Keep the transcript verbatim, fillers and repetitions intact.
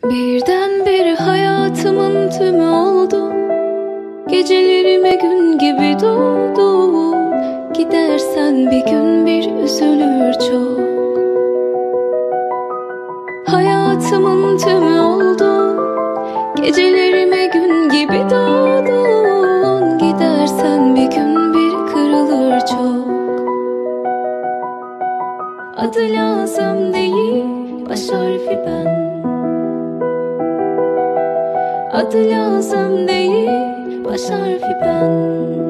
Birdenbire hayatımın tümü oldun. Gecelerime gün gibi doğdun. Gidersen bir gün bir üzülür çok. Hayatımın tümü oldun. Gecelerime gün gibi doğdun. Gidersen bir gün bir kırılır çok. Adı lazım değil, baş harfi ben. Adı lazım değil, baş harfi ben.